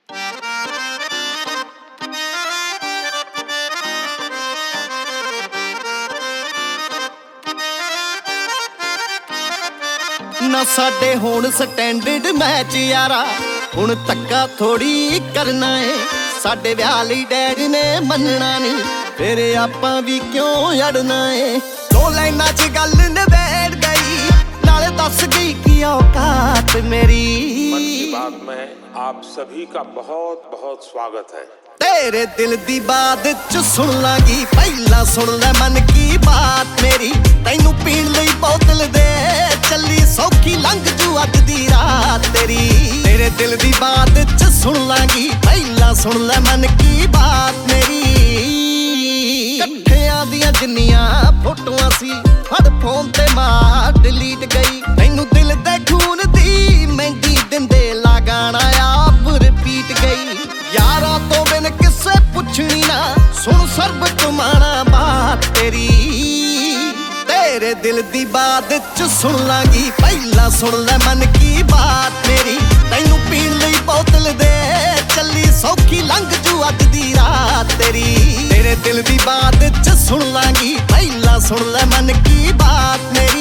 ਨਾ ਸਾਡੇ ਹੁਣ ਸਟੈਂਡਰਡ ਮੈਚ ਯਾਰਾ, ਹੁਣ ਧੱਕਾ ਥੋੜੀ ਕਰਨਾ ਏ। ਸਾਡੇ ਵਿਆਹ ਲਈ ਡੈਡੀ ਨੇ ਮੰਨਣਾ ਨਹੀਂ, ਫਿਰ ਆਪਾਂ ਵੀ ਕਿਉਂ ਅੜਨਾ ਏ। ਦੋ ਲਾਈਨਾਂ 'ਚ ਗੱਲ ਨਿਬੇੜ ਗਈ, ਨਾਲੇ ਦੱਸ गई कि औकात मेरी। मन की बात में आप सभी का बहुत बहुत स्वागत है। तेरे दिल दी बात च सुन लागी, पहला सुन ले मन की बात मेरी। तैनू पीण लई बोतल दे चली सौखी लंघ जू अज दी रात तेरी। तेरे दिल दी बात च सुन लागी, पहला सुन ले मन की बात मेरी। कट्ठियां दियां जिन्नियां फोटोआं सी हर फोन ते मार डिलीट गई। तैनू दिल दे खून दी मेहंदी दिंदे लगाना आप रिपीट गई। यारा तो बिन किसे पुछनी ना, सुन सर्ब कमाना बात तेरी। तेरे दिल दी बात च सुन लागी, पहला सुन ले मन की बात मेरी। तैनू पीण लई बोतल दे चली सौखी लंघ जू अज दी रात तेरी। तेरे दिल दी बात च सुन लागी, पहला सुन ले मन की बात मेरी।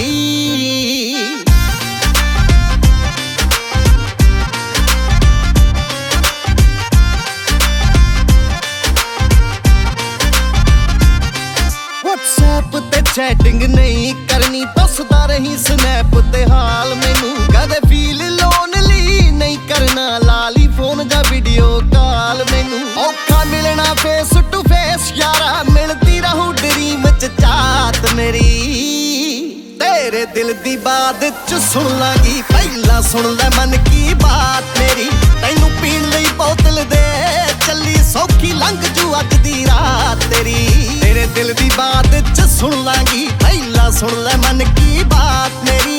व्हाट्सएप ते चैटिंग नहीं करनी, दसदा रही स्नैप ते हाल मैनू। कदे फील लोनली नहीं करना, लाली फोन जा वीडियो कॉल मैनू। औखा मिलना फेस टू फेस यारा, मिलती रहू ड्रीम च चाहत मेरी। तेरे दिल दी बात च सुन लागी, पहला सुन ले मन की बात मेरी। तैनू पीण लई बोतल दे चली सौखी लंघ जू अज दी रात तेरी। तेरे दिल दी बात च सुन लागी, पहला सुन ले मन की बात मेरी।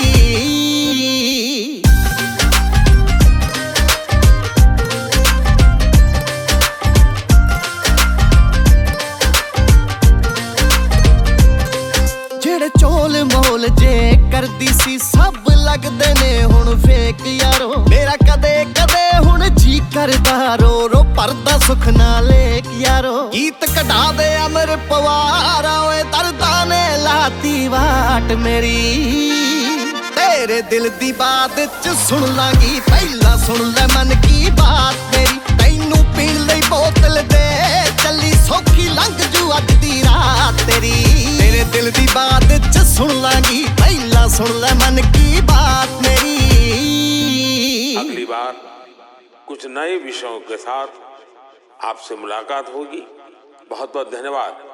जेड़े चोल मोल जे करदी सी सब लगदे ने हुण फेक यारो। मेरा कदे कदे हुण जी करदा रो रो परदा सुख ना लेक यारो। गीत कढा दे अमर पवारा, ओए दर्दा ने लाती वाट मेरी। तेरे दिल दी बात च सुन लागी, पहला सुन ले मन की बात मेरी। तैनू पीण लई बोतल दे चली सौखी लंघ जू अज दी रात तेरी। तेरे दिल दी बात च सुन लागी, पहला सुन ले मन की बात मेरी। अगली बार कुछ नए विषयों के साथ आपसे मुलाकात होगी। बहुत बहुत धन्यवाद।